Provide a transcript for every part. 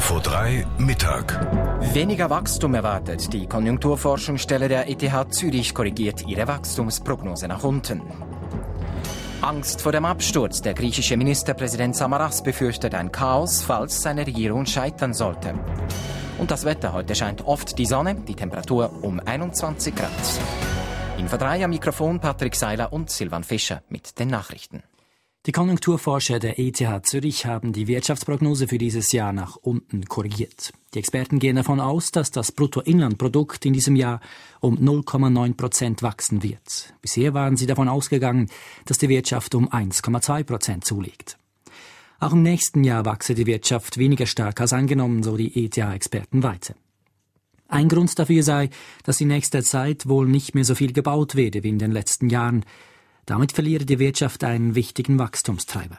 Info 3 Mittag. Weniger Wachstum erwartet. Die Konjunkturforschungsstelle der ETH Zürich korrigiert ihre Wachstumsprognose nach unten. Angst vor dem Absturz. Der griechische Ministerpräsident Samaras befürchtet ein Chaos, falls seine Regierung scheitern sollte. Und das Wetter. Heute scheint oft die Sonne, die Temperatur um 21 Grad. Info 3 am Mikrofon Patrick Seiler und Silvan Fischer mit den Nachrichten. Die Konjunkturforscher der ETH Zürich haben die Wirtschaftsprognose für dieses Jahr nach unten korrigiert. Die Experten gehen davon aus, dass das Bruttoinlandprodukt in diesem Jahr um 0,9% wachsen wird. Bisher waren sie davon ausgegangen, dass die Wirtschaft um 1,2% zulegt. Auch im nächsten Jahr wachse die Wirtschaft weniger stark als angenommen, so die ETH-Experten weiter. Ein Grund dafür sei, dass in nächster Zeit wohl nicht mehr so viel gebaut werde wie in den letzten Jahren. Damit verliere die Wirtschaft einen wichtigen Wachstumstreiber.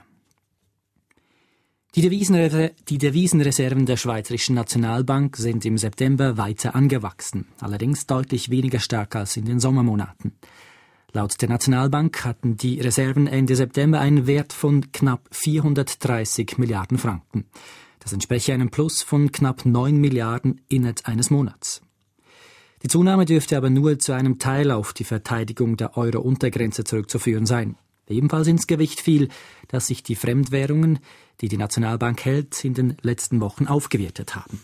Die Devisenreserven der Schweizerischen Nationalbank sind im September weiter angewachsen, allerdings deutlich weniger stark als in den Sommermonaten. Laut der Nationalbank hatten die Reserven Ende September einen Wert von knapp 430 Milliarden Franken. Das entspreche einem Plus von knapp 9 Milliarden innerhalb eines Monats. Die Zunahme dürfte aber nur zu einem Teil auf die Verteidigung der Euro-Untergrenze zurückzuführen sein. Ebenfalls ins Gewicht fiel, dass sich die Fremdwährungen, die die Nationalbank hält, in den letzten Wochen aufgewertet haben.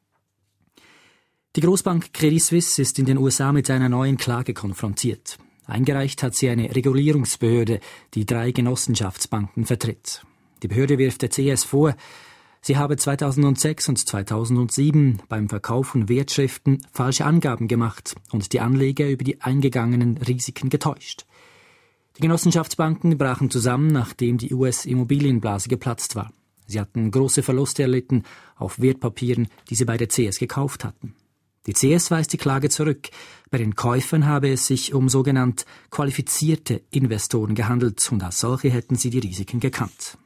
Die Großbank Credit Suisse ist in den USA mit einer neuen Klage konfrontiert. Eingereicht hat sie eine Regulierungsbehörde, die 3 Genossenschaftsbanken vertritt. Die Behörde wirft der CS vor, sie habe 2006 und 2007 beim Verkauf von Wertschriften falsche Angaben gemacht und die Anleger über die eingegangenen Risiken getäuscht. Die Genossenschaftsbanken brachen zusammen, nachdem die US-Immobilienblase geplatzt war. Sie hatten große Verluste erlitten auf Wertpapieren, die sie bei der CS gekauft hatten. Die CS weist die Klage zurück. Bei den Käufern habe es sich um sogenannte qualifizierte Investoren gehandelt und als solche hätten sie die Risiken gekannt.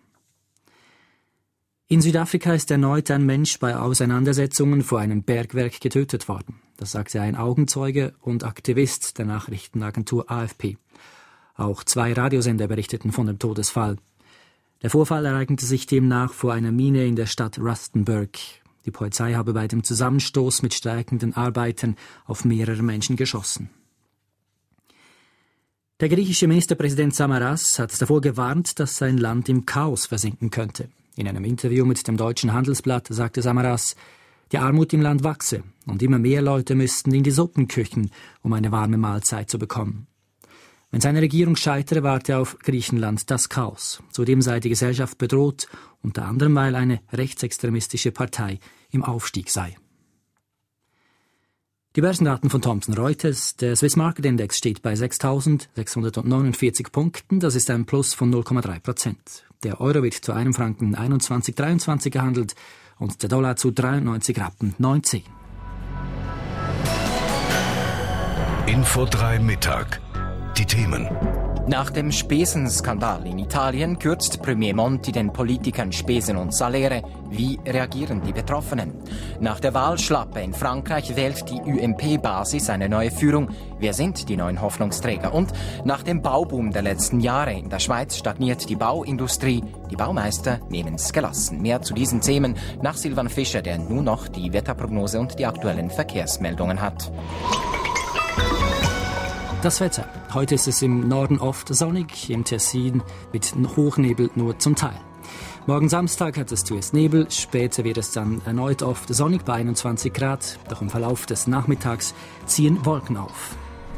In Südafrika ist erneut ein Mensch bei Auseinandersetzungen vor einem Bergwerk getötet worden. Das sagte ein Augenzeuge und Aktivist der Nachrichtenagentur AFP. Auch 2 Radiosender berichteten von dem Todesfall. Der Vorfall ereignete sich demnach vor einer Mine in der Stadt Rustenburg. Die Polizei habe bei dem Zusammenstoß mit streikenden Arbeitern auf mehrere Menschen geschossen. Der griechische Ministerpräsident Samaras hat davor gewarnt, dass sein Land im Chaos versinken könnte. In einem Interview mit dem Deutschen Handelsblatt sagte Samaras, die Armut im Land wachse und immer mehr Leute müssten in die Suppenküchen, um eine warme Mahlzeit zu bekommen. Wenn seine Regierung scheitere, warte auf Griechenland das Chaos. Zudem sei die Gesellschaft bedroht, unter anderem weil eine rechtsextremistische Partei im Aufstieg sei. Die Börsendaten von Thomson Reuters. Der Swiss Market Index steht bei 6.649 Punkten. Das ist ein Plus von 0,3%. Der Euro wird zu einem Franken 21,23 gehandelt und der Dollar zu 93 Rappen 19. Info 3 Mittag. Die Themen. Nach dem Spesenskandal in Italien kürzt Premier Monti den Politikern Spesen und Saläre. Wie reagieren die Betroffenen? Nach der Wahlschlappe in Frankreich wählt die UMP-Basis eine neue Führung. Wer sind die neuen Hoffnungsträger? Und nach dem Bauboom der letzten Jahre in der Schweiz stagniert die Bauindustrie. Die Baumeister nehmen es gelassen. Mehr zu diesen Themen nach Silvan Fischer, der nun noch die Wetterprognose und die aktuellen Verkehrsmeldungen hat. Das Wetter. Heute ist es im Norden oft sonnig, im Tessin mit Hochnebel nur zum Teil. Morgen Samstag hat es zuerst Nebel, später wird es dann erneut oft sonnig bei 21 Grad. Doch im Verlauf des Nachmittags ziehen Wolken auf.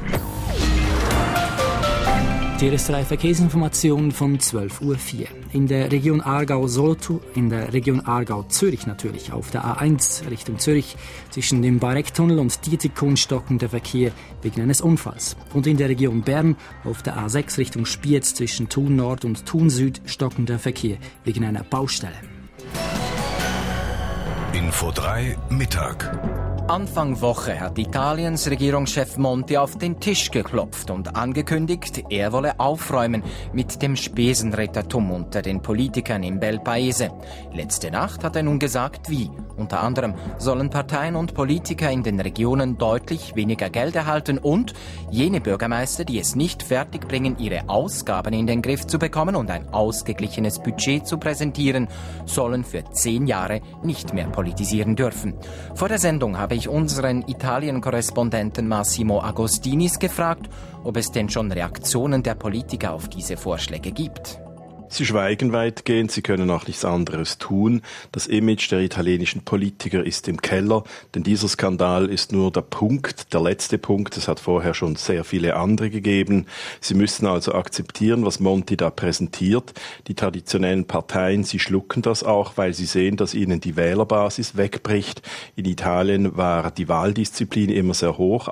Die RS3 Verkehrsinformation von 12.04 Uhr. In der Region Aargau-Solothurn, in der Region Aargau-Zürich natürlich, auf der A1 Richtung Zürich, zwischen dem Barecktunnel und Dietikon stockend der Verkehr wegen eines Unfalls. Und in der Region Bern auf der A6 Richtung Spiez zwischen Thun Nord und Thun Süd stockend der Verkehr wegen einer Baustelle. Info 3 Mittag. Anfang Woche hat Italiens Regierungschef Monti auf den Tisch geklopft und angekündigt, er wolle aufräumen mit dem Spesenrittertum unter den Politikern im Bel Paese. Letzte Nacht hat er nun gesagt, wie. Unter anderem sollen Parteien und Politiker in den Regionen deutlich weniger Geld erhalten und jene Bürgermeister, die es nicht fertigbringen, ihre Ausgaben in den Griff zu bekommen und ein ausgeglichenes Budget zu präsentieren, sollen für 10 Jahre nicht mehr politisieren dürfen. Vor der Sendung habe ich unseren Italien-Korrespondenten Massimo Agostinis gefragt, ob es denn schon Reaktionen der Politiker auf diese Vorschläge gibt. Sie schweigen weitgehend, sie können auch nichts anderes tun. Das Image der italienischen Politiker ist im Keller, denn dieser Skandal ist nur der letzte Punkt. Es hat vorher schon sehr viele andere gegeben. Sie müssen also akzeptieren, was Monti da präsentiert. Die traditionellen Parteien, sie schlucken das auch, weil sie sehen, dass ihnen die Wählerbasis wegbricht. In Italien war die Wahldisziplin immer sehr hoch.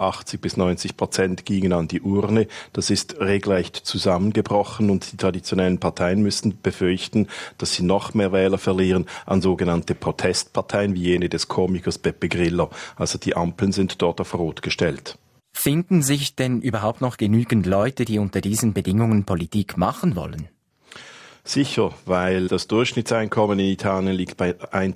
80-90% gingen an die Urne. Das ist regelrecht zusammengebrochen und die traditionellen Parteien müssen befürchten, dass sie noch mehr Wähler verlieren an sogenannte Protestparteien wie jene des Komikers Beppe Grillo. Also die Ampeln sind dort auf Rot gestellt. Finden sich denn überhaupt noch genügend Leute, die unter diesen Bedingungen Politik machen wollen? Sicher, weil das Durchschnittseinkommen in Italien liegt bei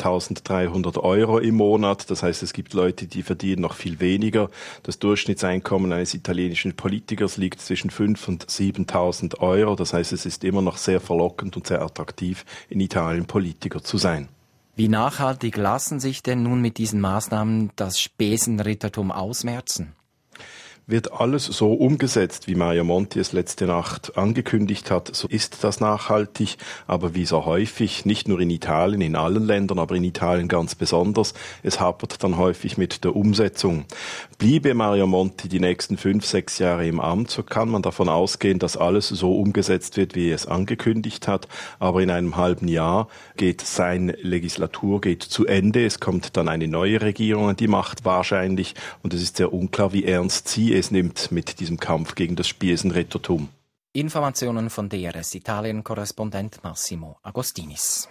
1.300 Euro im Monat. Das heißt, es gibt Leute, die verdienen noch viel weniger. Das Durchschnittseinkommen eines italienischen Politikers liegt zwischen 5.000 und 7.000 Euro. Das heißt, es ist immer noch sehr verlockend und sehr attraktiv, in Italien Politiker zu sein. Wie nachhaltig lassen sich denn nun mit diesen Maßnahmen das Spesenrittertum ausmerzen? Wird alles so umgesetzt, wie Mario Monti es letzte Nacht angekündigt hat, so ist das nachhaltig, aber wie so häufig, nicht nur in Italien, in allen Ländern, aber in Italien ganz besonders, es hapert dann häufig mit der Umsetzung. Bliebe Mario Monti die nächsten 5-6 Jahre im Amt, so kann man davon ausgehen, dass alles so umgesetzt wird, wie er es angekündigt hat, aber in einem halben Jahr geht seine Legislatur zu Ende, es kommt dann eine neue Regierung an die Macht wahrscheinlich und es ist sehr unklar, wie ernst sie es nimmt mit diesem Kampf gegen das Spesenrittertum. Informationen von DRS Italien-Korrespondent Massimo Agostinis.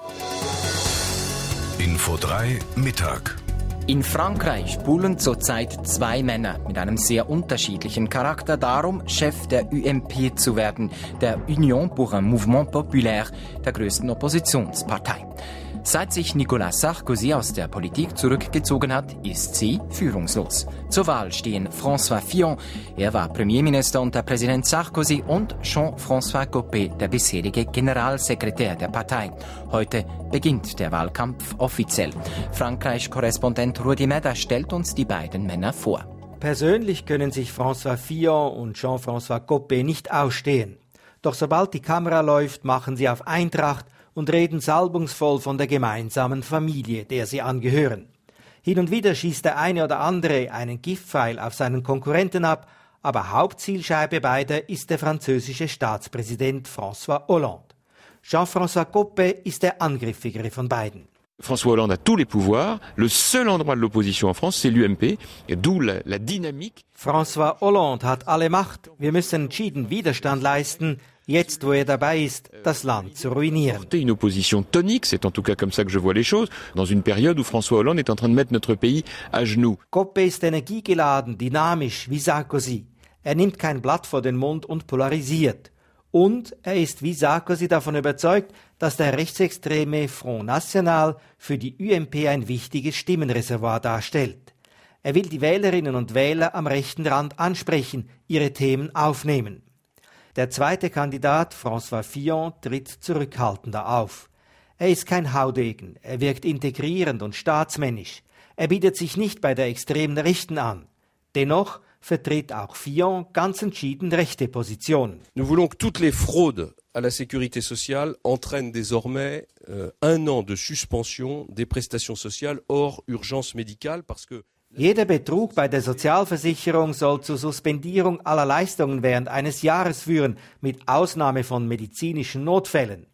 Info 3 Mittag. In Frankreich buhlen zurzeit 2 Männer mit einem sehr unterschiedlichen Charakter darum, Chef der UMP zu werden, der Union pour un Mouvement Populaire, der größten Oppositionspartei. Seit sich Nicolas Sarkozy aus der Politik zurückgezogen hat, ist sie führungslos. Zur Wahl stehen François Fillon, er war Premierminister unter Präsident Sarkozy, und Jean-François Copé, der bisherige Generalsekretär der Partei. Heute beginnt der Wahlkampf offiziell. Frankreich-Korrespondent Rudi Meder stellt uns die beiden Männer vor. Persönlich können sich François Fillon und Jean-François Copé nicht ausstehen. Doch sobald die Kamera läuft, machen sie auf Eintracht und reden salbungsvoll von der gemeinsamen Familie, der sie angehören. Hin und wieder schießt der eine oder andere einen Giftpfeil auf seinen Konkurrenten ab, aber Hauptzielscheibe beider ist der französische Staatspräsident François Hollande. Jean-François Copé ist der angriffigere von beiden. François Hollande a tous les pouvoirs. Le seul endroit de l'opposition en France, c'est l'UMP, d'où la dynamique. François Hollande hat alle Macht. Wir müssen entschieden Widerstand leisten, jetzt wo er dabei ist, das Land zu ruinieren. Une opposition tonique, c'est en tout cas comme ça que je vois les choses, dans une période où François Hollande est en train de mettre notre pays à genoux. Copé ist energiegeladen, dynamisch wie Sarkozy. Er nimmt kein Blatt vor den Mund und polarisiert. Und er ist wie Sarkozy davon überzeugt, dass der rechtsextreme Front National für die UMP ein wichtiges Stimmenreservoir darstellt. Er will die Wählerinnen und Wähler am rechten Rand ansprechen, ihre Themen aufnehmen. Der zweite Kandidat, François Fillon, tritt zurückhaltender auf. Er ist kein Haudegen, er wirkt integrierend und staatsmännisch. Er bietet sich nicht bei der extremen Rechten an. Dennoch vertritt auch Fillon ganz entschieden rechte Positionen. Nous voulons que toutes les fraudes à la sécurité sociale entraînent désormais 1 an de suspension des prestations sociales hors urgence médicale parce que Jeder Betrug bei der Sozialversicherung soll zur Suspendierung aller Leistungen während eines Jahres führen, mit Ausnahme von medizinischen Notfällen.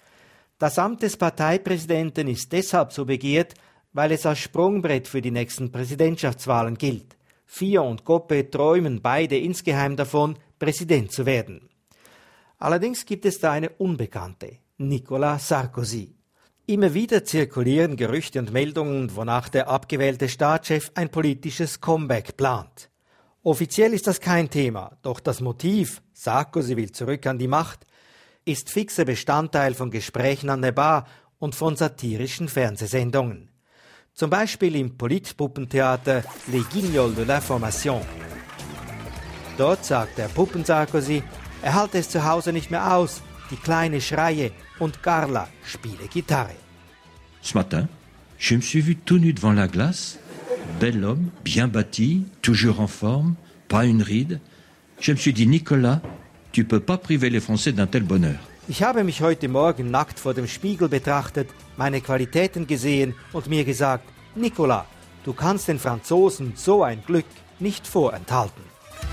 Das Amt des Parteipräsidenten ist deshalb so begehrt, weil es als Sprungbrett für die nächsten Präsidentschaftswahlen gilt. Fillon und Copé träumen beide insgeheim davon, Präsident zu werden. Allerdings gibt es da eine Unbekannte, Nicolas Sarkozy. Immer wieder zirkulieren Gerüchte und Meldungen, wonach der abgewählte Staatschef ein politisches Comeback plant. Offiziell ist das kein Thema, doch das Motiv, Sarkozy will zurück an die Macht, ist fixer Bestandteil von Gesprächen an der Bar und von satirischen Fernsehsendungen. Zum Beispiel im Politpuppentheater Les Guignols de l'Information. Dort sagt der Puppen-Sarkozy, er halte es zu Hause nicht mehr aus, die Kleine schreie und Carla spiele Gitarre. Ce matin, je me suis vu tout nu devant la glace, bel homme, bien bâti, toujours en forme, pas une ride. Je me suis dit, Nicolas, tu peux pas priver les Français d'un tel bonheur. Ich habe mich heute Morgen nackt vor dem Spiegel betrachtet, meine Qualitäten gesehen und mir gesagt, Nicolas, du kannst den Franzosen so ein Glück nicht vorenthalten.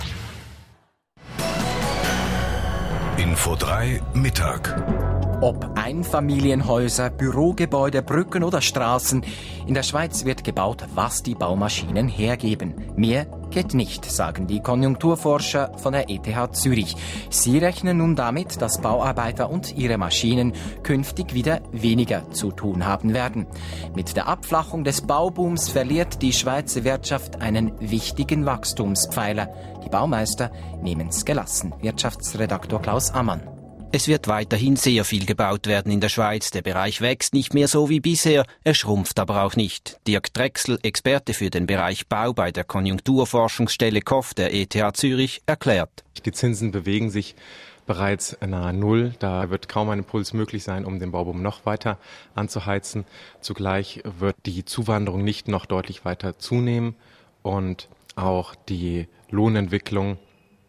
Info 3 Mittag. Ob Einfamilienhäuser, Bürogebäude, Brücken oder Straßen, in der Schweiz wird gebaut, was die Baumaschinen hergeben. Mehr geht nicht, sagen die Konjunkturforscher von der ETH Zürich. Sie rechnen nun damit, dass Bauarbeiter und ihre Maschinen künftig wieder weniger zu tun haben werden. Mit der Abflachung des Baubooms verliert die Schweizer Wirtschaft einen wichtigen Wachstumspfeiler. Die Baumeister nehmen's gelassen. Wirtschaftsredaktor Klaus Ammann. Es wird weiterhin sehr viel gebaut werden in der Schweiz. Der Bereich wächst nicht mehr so wie bisher, er schrumpft aber auch nicht. Dirk Drechsel, Experte für den Bereich Bau bei der Konjunkturforschungsstelle KOF der ETH Zürich, erklärt. Die Zinsen bewegen sich bereits nahe Null. Da wird kaum ein Impuls möglich sein, um den Bauboom noch weiter anzuheizen. Zugleich wird die Zuwanderung nicht noch deutlich weiter zunehmen und auch die Lohnentwicklung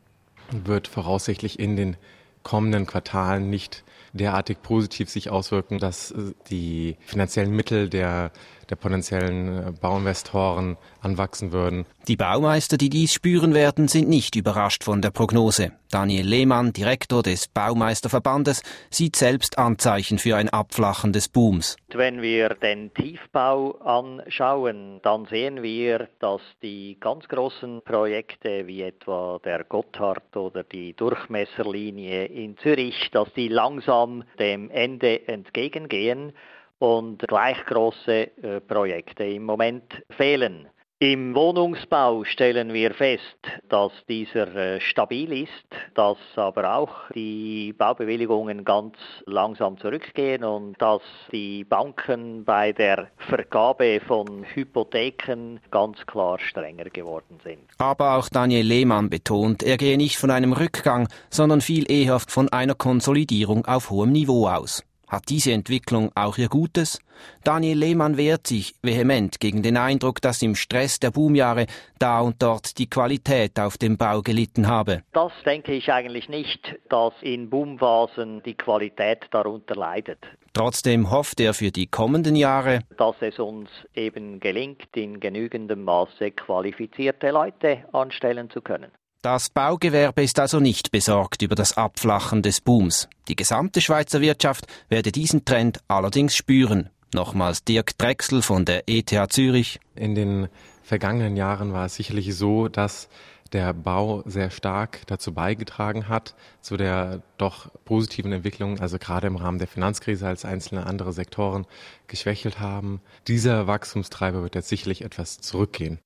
wird voraussichtlich in den kommenden Quartalen nicht derartig positiv sich auswirken, dass die finanziellen Mittel der potenziellen Bauinvestoren anwachsen würden. Die Baumeister, die dies spüren werden, sind nicht überrascht von der Prognose. Daniel Lehmann, Direktor des Baumeisterverbandes, sieht selbst Anzeichen für ein Abflachen des Booms. Wenn wir den Tiefbau anschauen, dann sehen wir, dass die ganz großen Projekte wie etwa der Gotthard oder die Durchmesserlinie in Zürich, dass die langsam dem Ende entgegengehen und gleich große Projekte im Moment fehlen. Im Wohnungsbau stellen wir fest, dass dieser stabil ist, dass aber auch die Baubewilligungen ganz langsam zurückgehen und dass die Banken bei der Vergabe von Hypotheken ganz klar strenger geworden sind. Aber auch Daniel Lehmann betont, er gehe nicht von einem Rückgang, sondern viel eher von einer Konsolidierung auf hohem Niveau aus. Hat diese Entwicklung auch ihr Gutes? Daniel Lehmann wehrt sich vehement gegen den Eindruck, dass im Stress der Boomjahre da und dort die Qualität auf dem Bau gelitten habe. Das denke ich eigentlich nicht, dass in Boomphasen die Qualität darunter leidet. Trotzdem hofft er für die kommenden Jahre, dass es uns eben gelingt, in genügendem Maße qualifizierte Leute anstellen zu können. Das Baugewerbe ist also nicht besorgt über das Abflachen des Booms. Die gesamte Schweizer Wirtschaft werde diesen Trend allerdings spüren. Nochmals Dirk Drechsel von der ETH Zürich. In den vergangenen Jahren war es sicherlich so, dass der Bau sehr stark dazu beigetragen hat, zu der doch positiven Entwicklung, also gerade im Rahmen der Finanzkrise, als einzelne andere Sektoren geschwächelt haben. Dieser Wachstumstreiber wird jetzt sicherlich etwas zurückgehen.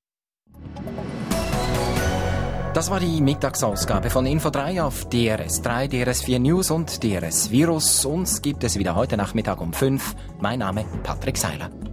Das war die Mittagsausgabe von Info 3 auf DRS3, DRS4 News und DRS Virus. Uns gibt es wieder heute Nachmittag um 5. Mein Name Patrick Seiler.